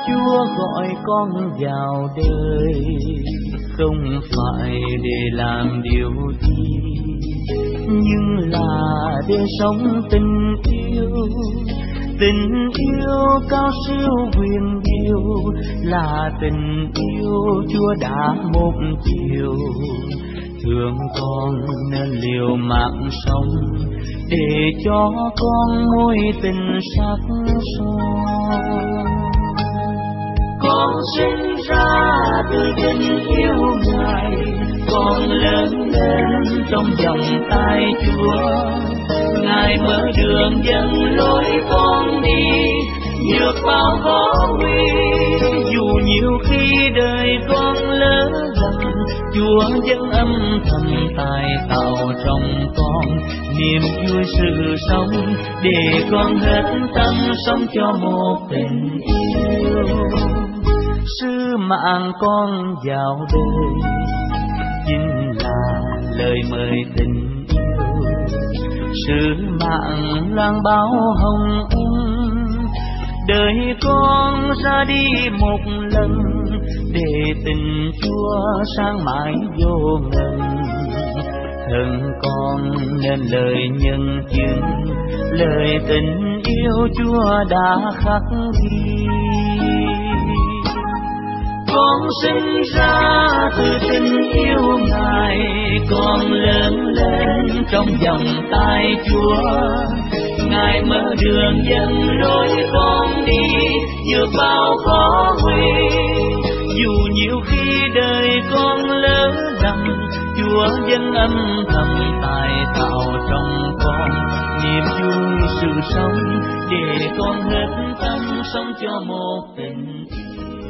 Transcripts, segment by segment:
Chúa gọi con vào đời không phải để làm điều gì, nhưng là để sống tình yêu. Tình yêu cao siêu huyền diệu là tình yêu Chúa đã một chiều. Thương con nên liều mạng sống để cho con mối tình sắc son. Con sinh ra từ tình yêu Ngài, con lớn lên trong vòng tay Chúa. Ngài mở đường dẫn lối con đi, vượt bao khó nguy. Dù nhiều khi đời con lỡ lầm, Chúa vẫn âm thầm tài tạo trong con niềm vui sự sống, để con hết tâm sống cho một tình yêu. Sứ mạng con vào đời chính là lời mời tình yêu. Sứ mạng loan báo hồng ân, đời con ra đi một lần, để tình Chúa sáng mãi vô ngần. Thân con nên lời nhân chứng, lời tình yêu Chúa đã khắc ghi. Con sinh ra từ tình yêu Ngài, con lớn lên trong vòng tay Chúa. Ngài mở đường dẫn lối con đi, vượt bao khó nguy. Dù nhiều khi đời con lỡ lầm, Chúa vẫn âm thầm tài tạo trong con niềm vui sự sống, để con hết tâm sống cho một tình yêu.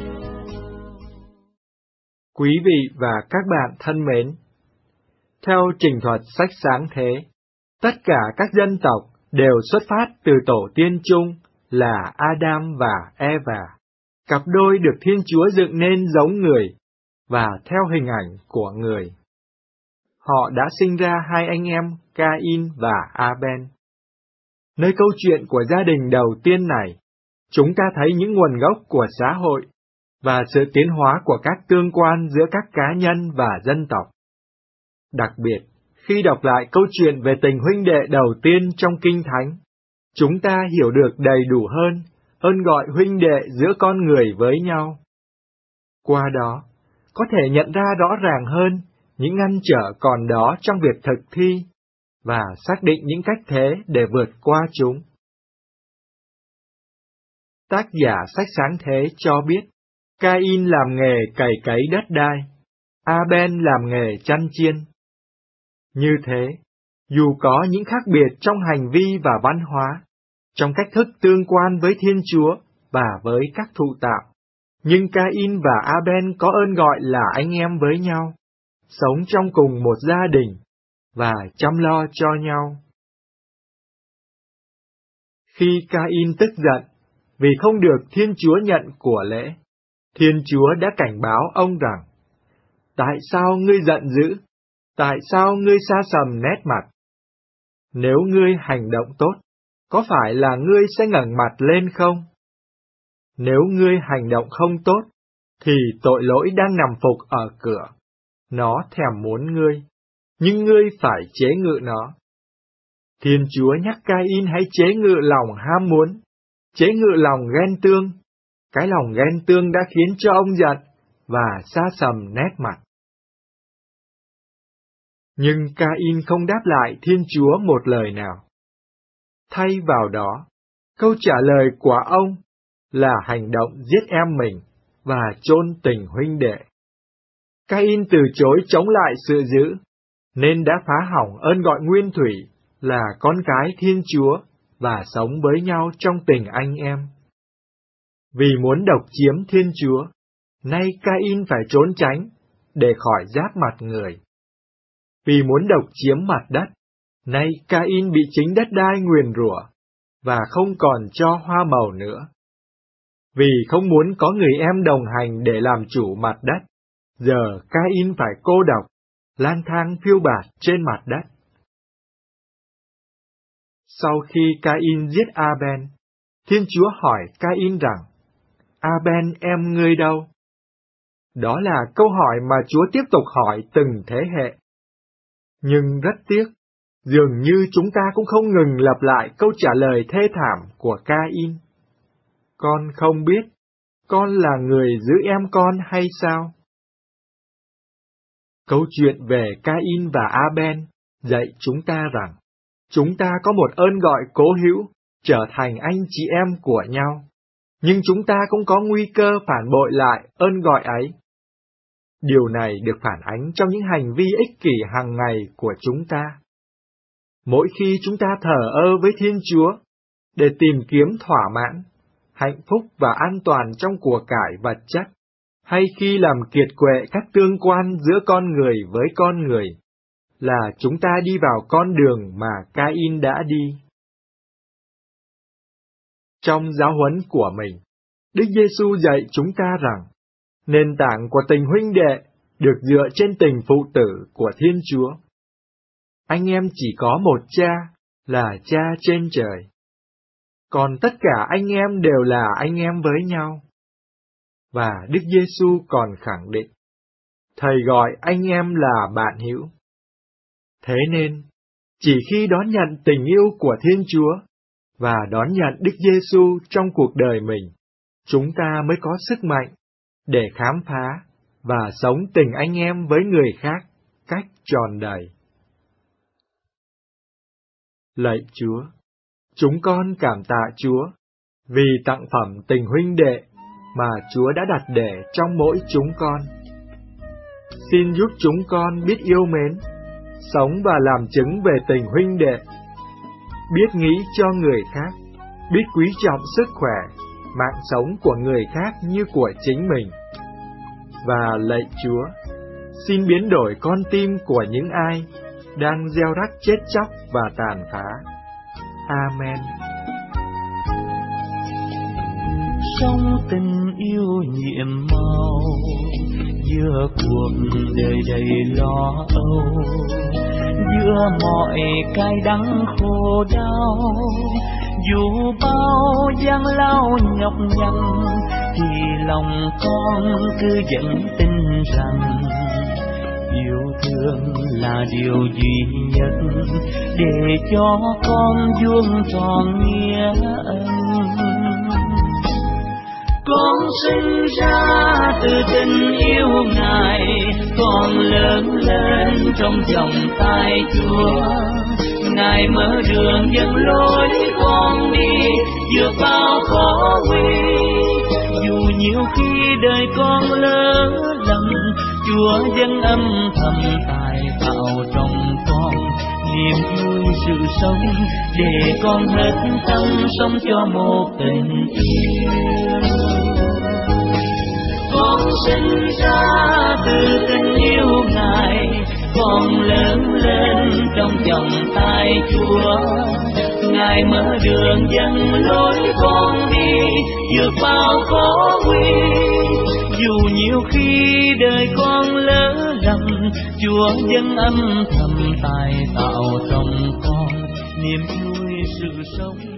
Quý vị và các bạn thân mến, theo trình thuật sách Sáng Thế, tất cả các dân tộc đều xuất phát từ tổ tiên chung là Adam và Eva, cặp đôi được Thiên Chúa dựng nên giống người và theo hình ảnh của người. Họ đã sinh ra hai anh em Cain và Abel. Nơi câu chuyện của gia đình đầu tiên này, chúng ta thấy những nguồn gốc của xã hội và sự tiến hóa của các tương quan giữa các cá nhân và dân tộc. Đặc biệt, khi đọc lại câu chuyện về tình huynh đệ đầu tiên trong Kinh Thánh, chúng ta hiểu được đầy đủ hơn ơn gọi huynh đệ giữa con người với nhau. Qua đó, có thể nhận ra rõ ràng hơn những ngăn trở còn đó trong việc thực thi và xác định những cách thế để vượt qua chúng. Tác giả sách Sáng Thế cho biết, Cain làm nghề cày cấy đất đai, Abel làm nghề chăn chiên. Như thế, dù có những khác biệt trong hành vi và văn hóa, trong cách thức tương quan với Thiên Chúa và với các thụ tạo, nhưng Cain và Abel có ơn gọi là anh em với nhau, sống trong cùng một gia đình và chăm lo cho nhau. Khi Cain tức giận vì không được Thiên Chúa nhận của lễ, Thiên Chúa đã cảnh báo ông rằng, tại sao ngươi giận dữ? Tại sao ngươi xa sầm nét mặt? Nếu ngươi hành động tốt, có phải là ngươi sẽ ngẩng mặt lên không? Nếu ngươi hành động không tốt, thì tội lỗi đang nằm phục ở cửa. Nó thèm muốn ngươi, nhưng ngươi phải chế ngự nó. Thiên Chúa nhắc Cain hãy chế ngự lòng ham muốn, chế ngự lòng ghen tương. Cái lòng ghen tương đã khiến cho ông giận và xa sầm nét mặt. Nhưng Cain không đáp lại Thiên Chúa một lời nào. Thay vào đó, câu trả lời của ông là hành động giết em mình và chôn tình huynh đệ. Cain từ chối chống lại sự dữ, nên đã phá hỏng ơn gọi nguyên thủy là con cái Thiên Chúa và sống với nhau trong tình anh em. Vì muốn độc chiếm Thiên Chúa, nay Cain phải trốn tránh để khỏi giáp mặt người. Vì muốn độc chiếm mặt đất, nay Cain bị chính đất đai nguyền rủa và không còn cho hoa màu nữa. Vì không muốn có người em đồng hành để làm chủ mặt đất, giờ Cain phải cô độc, lang thang phiêu bạt trên mặt đất. Sau khi Cain giết Abel, Thiên Chúa hỏi Cain rằng, A-ben em ngươi đâu? Đó là câu hỏi mà Chúa tiếp tục hỏi từng thế hệ. Nhưng rất tiếc, dường như chúng ta cũng không ngừng lặp lại câu trả lời thê thảm của Ca-in. Con không biết, con là người giữ em con hay sao? Câu chuyện về Ca-in và A-ben dạy chúng ta rằng, chúng ta có một ơn gọi cố hữu, trở thành anh chị em của nhau, nhưng chúng ta cũng có nguy cơ phản bội lại ơn gọi ấy. Điều này được phản ánh trong những hành vi ích kỷ hàng ngày của chúng ta. Mỗi khi chúng ta thờ ơ với Thiên Chúa để tìm kiếm thỏa mãn, hạnh phúc và an toàn trong của cải vật chất, hay khi làm kiệt quệ các tương quan giữa con người với con người, là chúng ta đi vào con đường mà Ca-in đã đi. Trong giáo huấn của mình, Đức Giêsu dạy chúng ta rằng, nền tảng của tình huynh đệ được dựa trên tình phụ tử của Thiên Chúa. Anh em chỉ có một cha, là Cha trên trời. Còn tất cả anh em đều là anh em với nhau. Và Đức Giêsu còn khẳng định, Thầy gọi anh em là bạn hữu. Thế nên, chỉ khi đón nhận tình yêu của Thiên Chúa và đón nhận Đức Giêsu trong cuộc đời mình, chúng ta mới có sức mạnh để khám phá và sống tình anh em với người khác cách tròn đầy. Lạy Chúa, chúng con cảm tạ Chúa vì tặng phẩm tình huynh đệ mà Chúa đã đặt để trong mỗi chúng con. Xin giúp chúng con biết yêu mến, sống và làm chứng về tình huynh đệ, biết nghĩ cho người khác, biết quý trọng sức khỏe, mạng sống của người khác như của chính mình. Và lạy Chúa, xin biến đổi con tim của những ai đang gieo rắc chết chóc và tàn phá. Amen. Sống tình yêu nhiệm màu, giữa cuộc đời đầy lo âu, giữa mọi cái đắng khổ đau, dù bao gian lao nhọc nhằn, thì lòng con cứ vẫn tin rằng yêu thương là điều duy nhất để cho con vuông tròn nghĩa ân. Con sinh ra từ tình yêu Ngài, con lớn lên trong vòng tay Chúa. Ngài mở đường dẫn lối con đi, vượt bao khó nguy. Dù nhiều khi đời con lỡ lầm, Chúa vẫn âm thầm tài tạo trong con niềm vui sự sống, để con hết tâm sống cho một tình yêu. Con sinh ra từ tình yêu Ngài, con lớn lên trong vòng tay Chúa. Ngài mở đường dẫn lối con đi, vượt bao khó nguy. Dù nhiều khi đời con lỡ lầm, Chúa vẫn âm thầm tài tạo trong con niềm vui sự sống.